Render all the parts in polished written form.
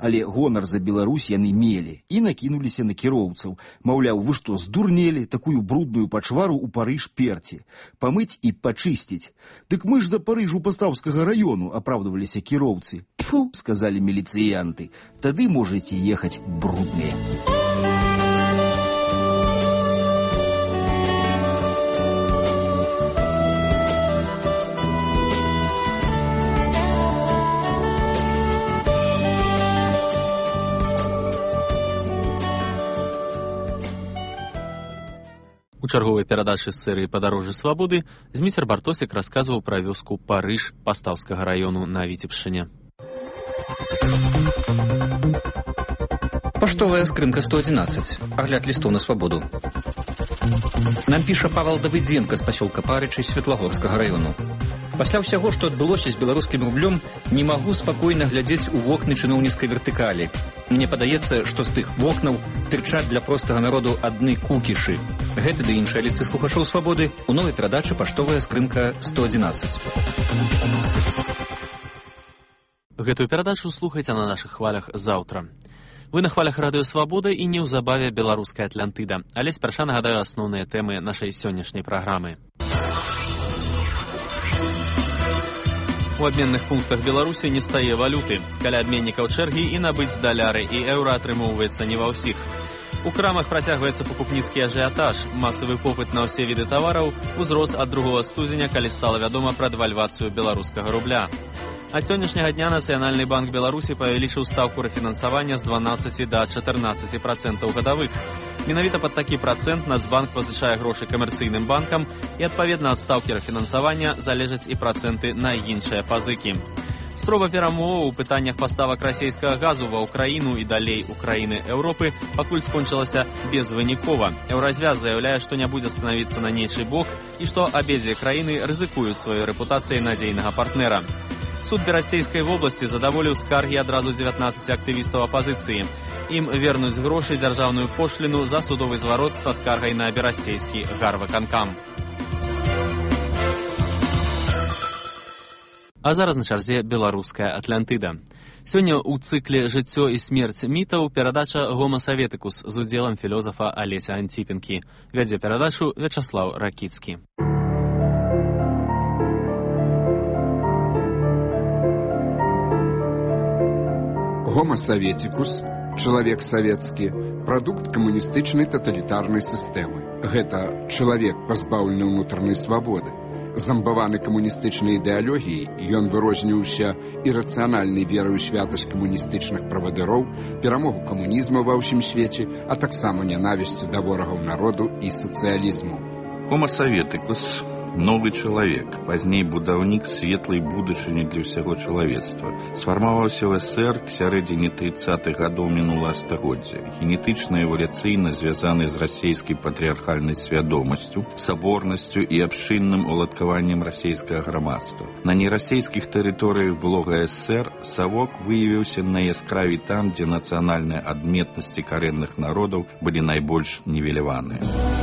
Але гонар за Беларусь яны мелі і накінуліся на кіроўцаў. Маўляў, вы што, здурнелі такую брудную пачвару ў Парыж перці? Памыць і пачысціць. Дык мы ж да Парыжу Пастаўскага раёну, апраўдваліся кіроўцы. Тьфу, сказалі міліцыянты, тады можаце ехаць брудныя. У чарговай перадачы з серыі «Падарожжы свабоды» Зміцер Бартосік расказваў пра вёску Парыж Пастаўскага раёну на Віцебшчыне. Паштовая скрынка 111. Агляд лістоў на свабоду. Нам піша Павел Давыдзенка з пасёлка Парычы Светлагорскага раёну. Пасля ўсяго, што адбылося з беларускім рублём, не магу спакойна глядзець у вокны чыноўніцкай вертыкалі. Мне падаецца, што з тых вокнаў тырчаць для простага народу адны кукішы. Гэты ды іншыя лісты слухачоў свабоды у новай перадачы «Паштовая скрынка 111». Гэтую перадачу слухайце на нашых хвалях заўтра. Вы на хвалях радыё «Свабода» і неўзабаве беларуская Атлантыда. Але спярша нагадаю асноўныя тэмы нашай сённяшняй праграмы. У абменных пунктах Беларусі не стае валюты. Каля абменнікаў чэргі і набыць даляры і еўра атрымоўваецца не ва ўсіх. У крамах працягваецца пакупніцкі ажыятаж. Масавы попыт на ўсе віды тавараў узрос ад 2 студзеня, калі стала вядома пра дэвальвацыю беларускага рубля. Ад сённяшняга дня Нацыянальны банк Беларусі павялічыў стаўку рэфінансавання з 12 да 14% гадавых. Менавіта пад такі працэнт Нацбанк пазычае грошы камерцыйным банкам і адпаведна ад стаўкі рэфінансавання залежаць і працэнты на іншыя пазыкі. Спроба перамоваў у пытаннях паставак расійскага газу ва ўкраіну і далей у краіны Еўропы пакуль скончылася безвынікова. Еўразвяз заяўляе, што не будзе станавіцца на нейчы бок і што абедзве краіны рызыкуюць сваёй рэпутацыяй надзейнага партнера. Суд Берасцейскай вобласці задаволіў скаргі адразу 19 актывістаў апазіцыі. Ім вернуць грошы дзяржаўную пошліну за судовы зварот са скаргай на Берасцейскі гарвыканкам. А зараз на чарзе беларуская Атлантыда. Сёння ў цыкле «Жыццё і смерць мітаў» перадача «Гома Саветыкус» з удзелам філозафа Алеся Антіпенкі. Вядзе перадачу Вячаслаў Ракіцкі. Гома Саветікус, чалавек савецкі, прадукт камуністычнай таталітарнай сістэмы. Гэта чалавек, пазбаўлены ўнутранай свабоды. Замбаваны камуністычнай ідэалогіяй, ён вырозніўся ірацыянальнай верай у святасць камуністычных правадыроў, перамогу камунізму ва ўсім свеце, а таксама нянавісцю да ворагаў народу і сацыялізму. Гома Саветыкус – новы чалавек, пазней будаўнік светлай будучыні для ўсяго чалавецтва. Сфармаваўся ў СССР к сярэдзіне 30-х гадоў мінулага стагоддзя. Генетычна эвалюцыйна звязаны з расійскай патрыархальнай свядомасцю, саборнасцю і абшчынным уладкаваннем расійскага грамадства. На нерасійскіх тэрыторыях былога СССР Савок выявіўся найяскравей там, дзе нацыянальныя адметнасці карэнных народаў былі найбольш нівеляваныя.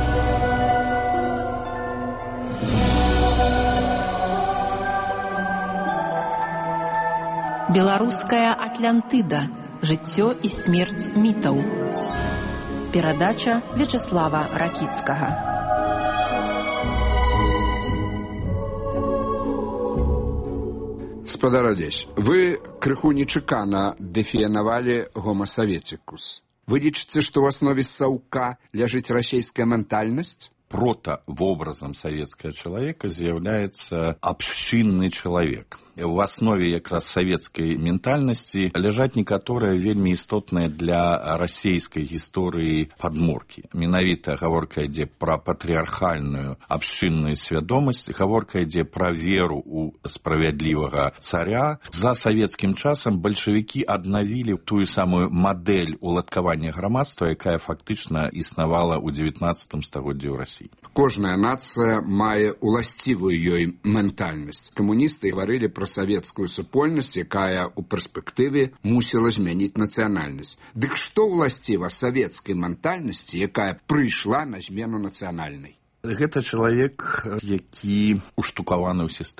Беларуская Атлантыда. Жыццё і смерць мітаў. Перадача Вячаслава Ракіцкага. Спадар Алесь, вы крыху нечакана дэфіянавалі Гома Саветікус. Вы лічыце, што ў аснове Саўка ляжыць расійская ментальнасць? Протавобразам савецкага чалавека з'яўляецца абшчынны чалавек. У аснове якраз савецкай ментальнасці ляжаць некаторыя вельмі істотныя для расійскай гісторыі падмуркі. Менавіта гаворка ідзе пра патрыархальную абшчынную свядомасць, гаворка ідзе пра веру ў справядлівага царя. За савецкім часам бальшавікі аднавілі тую самую мадэль уладкавання грамадства, якая фактычна існавала ў 19 стагоддзі ў Расіі. Кожная нацыя мае уласцівую ёй ментальнасць. Камуністы гаварылі пра савецкую супольнасць, якая ў перспектыве мусіла змяніць нацыянальнасць. Дык што ўласціва савецкай ментальнасці, якая прыйшла на змену нацыянальнай? Гэта чалавек, які уштукаваны ў сістэму.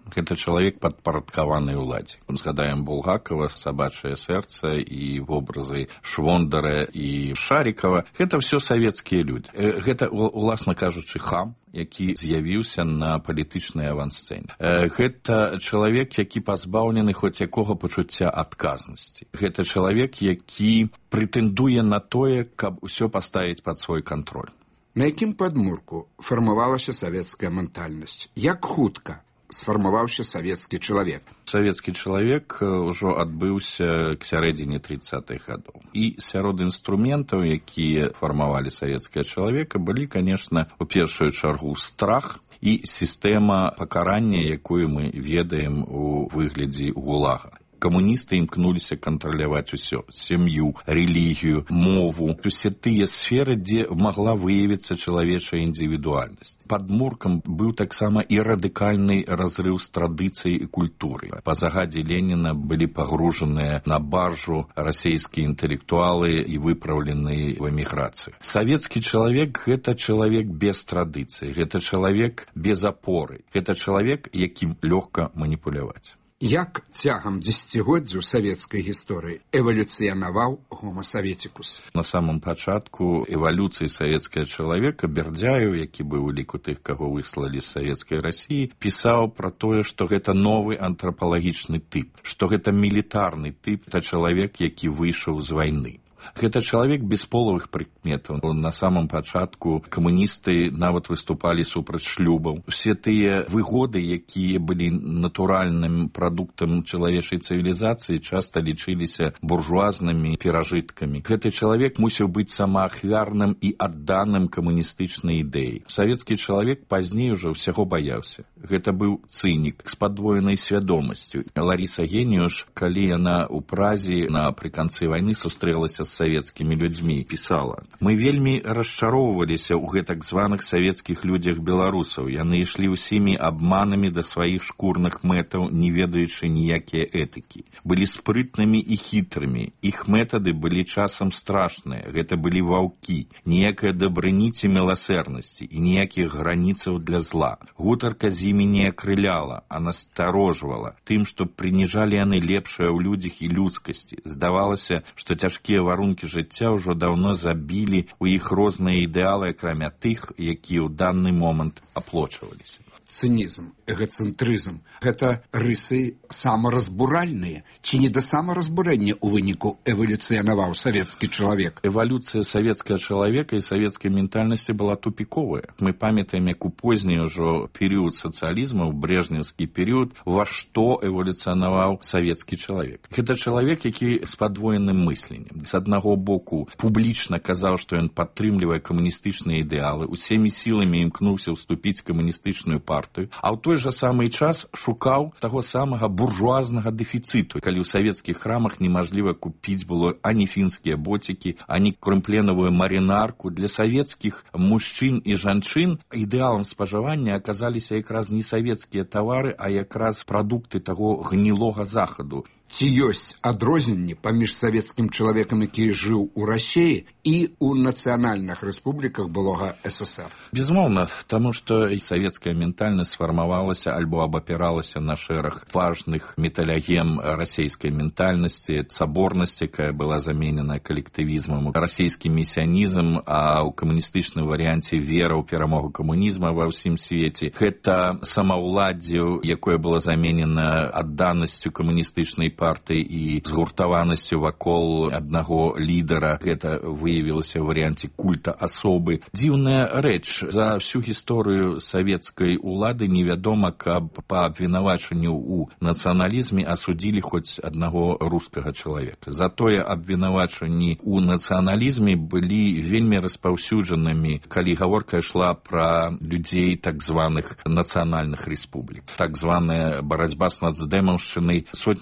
Гэта чалавек падпарадкаваны ўладзе. Згадаем Булгакова, «Сабачае сэрца» і вобразы Швондара і Шарікава. Гэта ўсё савецкія людзі. Гэта, уласна кажучы, хам, які з'явіўся на палітычнай авансцэне. Гэта чалавек, які пазбаўлены хоць якога пачуцця адказнасці. Гэта чалавек, які прэтэндуе на тое, каб усё паставіць пад свой кантроль. На якім падмурку фармавалася савецкая ментальнасць? Як хутка сфармаваўся савецкі чалавек? Савецкі чалавек ўжо адбыўся к сярэдзіне 30-х гадоў. І сярод інструментаў, якія фармавалі савецкага чалавека, былі, канешне, у першую чаргу страх і сістэма пакарання, якую мы ведаем у выглядзе гулага. Камуністы імкнуліся кантраляваць усё: сям'ю, рэлігію, мову, усе тыя сферы, дзе магла выявіцца чалавечая індывідуальнасць. Падмуркам быў таксама і радыкальны разрыў з традыцыяй і культурай. Па загадзе Леніна былі пагружаныя на баржу расійскія інтэлектуалы і выпраўленыя ў эміграцыю. Савецкі чалавек – гэта чалавек без традыцыі, гэта чалавек без апоры, гэта чалавек, якім лёгка маніпуляваць. Як цягам дзесяцігоддзяў савецкай гісторыі эвалюцыянаваў Homo Sovieticus? На самом пачатку эвалюцыі савецкага чалавека Бердзяеў, які быў у ліку тых, каго выслалі з савецкай Расіі, пісаў пра тое, што гэта новы антрапалагічны тып, што гэта мілітарны тып, это чалавек, які выйшаў з вайны. Гэта чалавек без полавых прыкметаў. На самом пачатку камуністы нават выступалі супраць шлюбаў. Усе тыя выгоды, якія былі натуральным прадуктам чалавечай цывілізацыі, часта лічыліся буржуазнымі перажыткамі. Гэты чалавек мусіў быць самаахвярным і адданым камуністычнай ідэі. Савецкі чалавек пазней ужо ўсяго баяўся. Гэта быў цынік з падвоенай свядомасцю. Ларіса Геніуш, калі яна ў Празе напрыканцы вайны сустрэлася з савецкімі людзьмі, пісала: «Мы вельмі расчароўваліся ў гэтак званых савецкіх людзях беларусаў. Яны ішлі ўсімі абманамі да сваіх шкурных мэтаў, не ведаючы ніякія этыкі. Былі спрытнымі і хітрымі. Іх метады былі часам страшныя. Гэта былі ваўкі. Ніякая дабрыні ці міласэрнасці і ніякіх граніцаў для зла. Гутарка з імі не акрыляла, а насторожвала тым, што прыніжалі яны лепшае ў людзях і людскасці. Здавалася, што цяжкія варункі жыцця ўжо даўно забілі ў іх розныя ідэалы, акрамя тых, якія ў данный момант аплочваліся». Цынізм, эгацэнтрызм – гэта рысы самаразбуральныя ці не да самаразбурэння ў выніку эвалюцыянаваў савецкі чалавек? Эвалюцыя савецкага чалавека і савецкай ментальнасці была тупіковая. Мы памятаем, як у позні ўжо перыяд сацыялізму, брежнеўскі перыяд, ва што эвалюцыянаваў савецкі чалавек. Гэта чалавек, які з падвоеным мысленнем. З аднаго боку публічна казаў, што ён падтрымлівае камуністычныя ідэалы, усімі сіламі імкнуўся ўступіць камуністычную партыю, а ў той жа самы час шукаў таго самага буржуазнага дэфіцыту, калі ў савецкіх храмах немажліва купіць было ані фінскія боцікі, ані крымпленавую марынарку. Для савецкіх мужчын і жанчын ідэалам спажывання аказаліся якраз не савецкія тавары, а якраз прадукты таго гнілога захаду. Ці ёсць адрозненні паміж савецкім чалавекам, які жыў у Расіі, і ў нацыянальных рэспубліках былога СССР? Безумоўна, таму што савецкая ментальнасць сфармавалася альбо абапіралася на шэраг важных металягем расійскай ментальнасці, саборнасць, якая была заменена калектывізмам, расійскі месіянізм, а ў камуністычным варыянце вера ў перамогу камунізма ва ўсім свеце. Гэта самаўладдзе, якое было заменена адданасцю камуністычнай партыі і згуртаванасцю вакол аднаго лідара. Гэта выявілася ў варыянце культа асобы. Дзіўная рэч, за всю гісторыю савецкай улады невядома, каб па абвінавачанню ў нацыяналізме асудзілі хоць аднаго рускага чалавека. Затое абвінавачанні ў нацыяналізме былі вельмі распаўсюджанымі, калі гаворка ішла пра людзей так званых нацыянальных рэспублік. Так званая барацьба з нацдэмаўшчынай сотнямі тысяч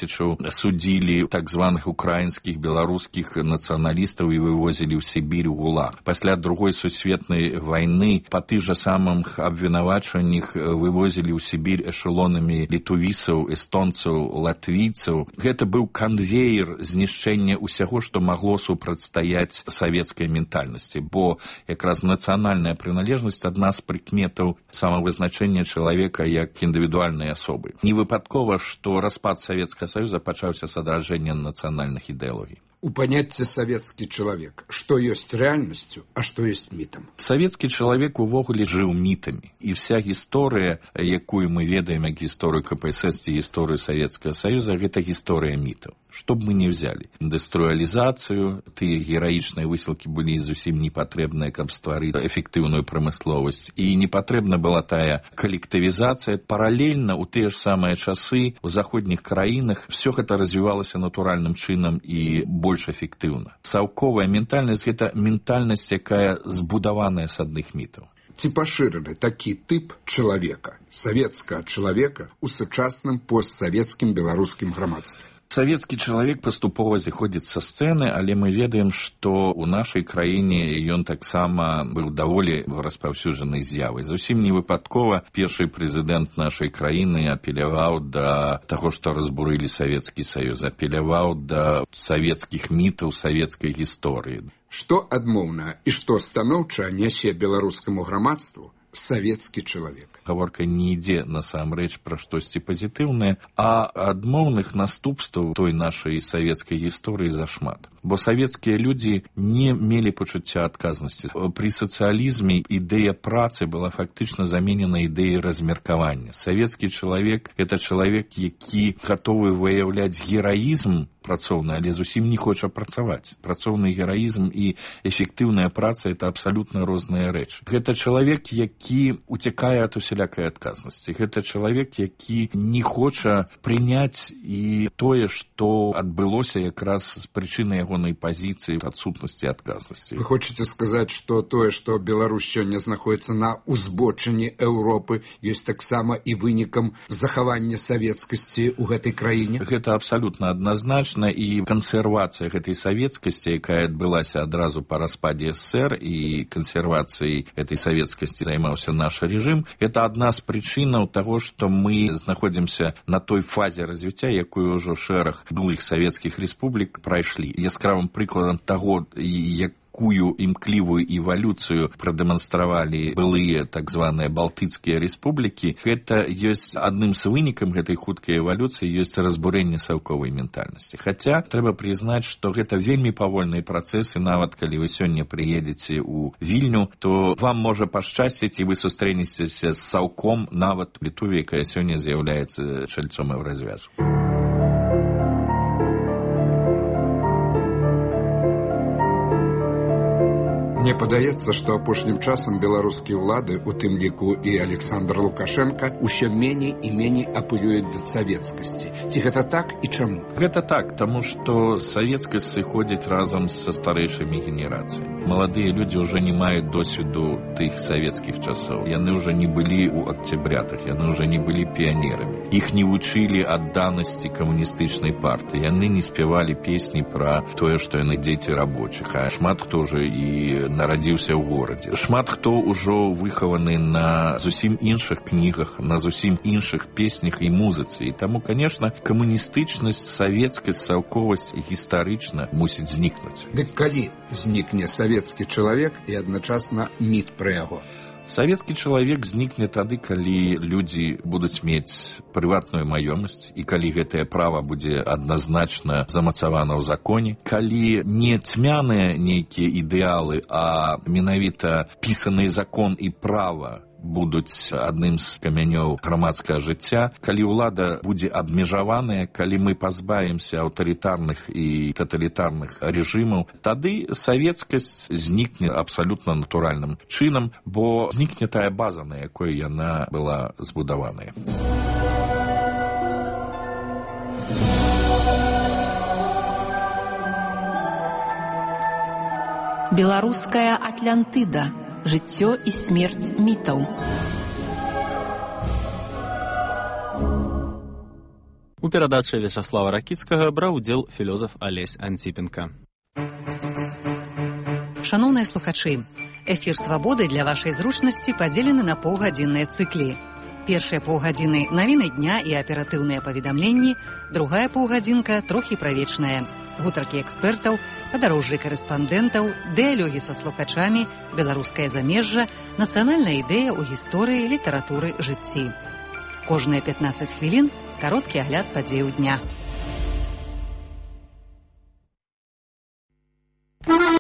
Мілетычаў судзілі так званых украінскіх, беларускіх нацыяналістаў і вывозілі ў Сібір у ГУЛАГ. Пасля Другой сусветнай вайны па тых жа самых абвінавачваннях вывозілі ў Сібір эшелонамі літувісаў, эстонцаў, латвійцаў. Гэта быў канвеер знішчэння ўсяго, што магло супрацьстаяць савецкай ментальнасці, бо якраз нацыянальная прыналежнасць адна з прыкметаў самавызначэння чалавека як індывідуальнай асобы. Не выпадкова, што распад Савецкага Саюза пачаўся з адраджэння нацыянальных ідэалогій. У паняцці савецкі чалавек, што ёсць рэальнасцю, а што ёсць мітам? Савецкі чалавек увогуле жыў мітамі. І вся гісторыя, якую мы ведаем як гісторыю КПСС ці гісторыю Савецкага Саюза, гэта гісторыя мітаў. Што б мы не взяли. Індустрыялізацыю, тыя гераічныя высілкі былі зусім не патрэбныя, каб стварыць эфектыўную прамысловасць. І не патрэбна была тая калектывізацыя. Паралельна ў тыя ж самыя часы у заходніх краінах все гэта развівалася натуральным чынам і больш эфектыўна. Саўковая ментальнасць – гэта ментальнасць, якая збудаваная з адных мітаў. Ці пашыраны такі тып чалавека, савецкага чалавека ў сучасным постсавецкім беларускім грамадстве? Савецкі чалавек паступова зыходзіць са сцэны, але мы ведаем, што ў нашай краіне ён таксама быў даволі распаўсюджанай з'явай. Зусім не выпадкова першы прэзідэнт нашай краіны апеляваў да таго, што разбурылі Савецкі Саюз, апеляваў да савецкіх мітаў, савецкай гісторыі. Што адмоўна і што станоўча нясе беларускаму грамадству савецкі чалавек? Гаворка не ідзе насамрэч пра штосьці пазітыўнае, а адмоўных наступстваў той нашай савецкай гісторыі зашмат. Бо савецкія людзі не мелі пачуцця адказнасці. Пры сацыялізме ідэя працы была фактычна заменена ідэяй размеркавання. Савецкі чалавек – гэта чалавек, які гатовы выяўляць гераізм працоўны, але зусім не хоча працаваць. Працоўны гераізм і эфектыўная праца – это абсалютна розныя рэчы. Гэта чалавек, які уцякае ад усялякай адказнасці. Гэта чалавек, які не хоча прыняць і тое, што адбылося якраз з прычыны ягонай пазіцыі адсутнасці адказнасці. Вы хочаце сказаць, што тое, што Беларусь сёння знаходзіцца на узбочыне Еўропы, ёсць таксама і вынікам захавання савецкасці ў гэтай краіне? Гэта абсалютна адназначна. І кансервацыя гэтай савецкасці, якая адбылася адразу па распадзе СССР, і кансервацыяй гэтай савецкасці займаўся наш рэжым, это адна з прычынаў таго, што мы знаходзімся на той фазе развіцця, якую ўжо шэраг былых савецкіх рэспублік прайшлі. Яскравым прыкладам таго, якую імклівую эвалюцыю прадэманстравалі былыя так званыя балтыцкія рэспублікі, гэта ёсць адным з вынікам гэтай хуткай эвалюцыі ёсць разбурэнне саўковай ментальнасці. Хаця трэба прызнаць, што гэта вельмі павольныя працэсы, нават калі вы сёння прыедзеце ў Вільню, то вам можа пашчасціць і вы сустрэнецеся з саўком нават Літуве, якая сёння з'яўляецца чальцом еўразвязу. Мне падаецца, што апошнім часам беларускія ўлады, у тым ліку і Александр Лукашенко, усё меней і меней апелююць да савецкасці. Ці гэта так і чаму? Гэта так, таму што савецкасць сыходзіць разам са старэйшымі генерацыямі. Маладыя людзі ўжо не маюць досведу тых савецкіх часоў. Яны ўжо не былі ў акцябрятах, яны ўжо не былі піянерамі. Іх не вучылі адданасці камуністычнай партыі. Яны не спявалі песні пра тое, што яны дзеці рабочых, а шмат хто ўжо і нарадзіўся ў горадзе. Шмат хто ўжо выхаваны на зусім іншых кнігах, на зусім іншых песнях і музыцы. І таму, канешне, камуністычнасць, савецкасць, саўковасць гістарычна мусіць знікнуць. Дык калі знікне савецкі чалавек і адначасна міт пра яго? Савецкі чалавек знікне тады, калі людзі будуць мець прыватную маёмасць і калі гэтае права будзе адназначна замацавана ў законе, калі не цьмяныя нейкія ідэалы, а менавіта пісаны закон і права будуць адным з камянёў грамадскага жыцця, калі ўлада будзе абмежаваная, калі мы пазбавімся аўтарытарных і таталітарных рэжымаў, тады савецкасць знікне абсалютна натуральным чынам, бо знікне тая база, на якой яна была збудаваная. Беларуская Атлантыда. Жыццё і смерць мітаў. У перадачы Вячаслава Ракіцкага браў удзел філёзаф Алесь Антипенко. Шаноўныя слухачы, эфір «Свабоды» для вашай зручнасці падзелены на паўгадзінныя цыклі. Першыя паўгадзіны навіны дня і аператыўныя паведамленні, другая паўгадзінка трохі правечная. Гутаркі экспертаў, падарожжы карэспандэнтаў, дыялогі са слухачамі, беларускае замежжа, нацыянальная ідэя ў гісторыі, літаратуры, жыцці. Кожныя 15 хвілін кароткі агляд падзеяў дня.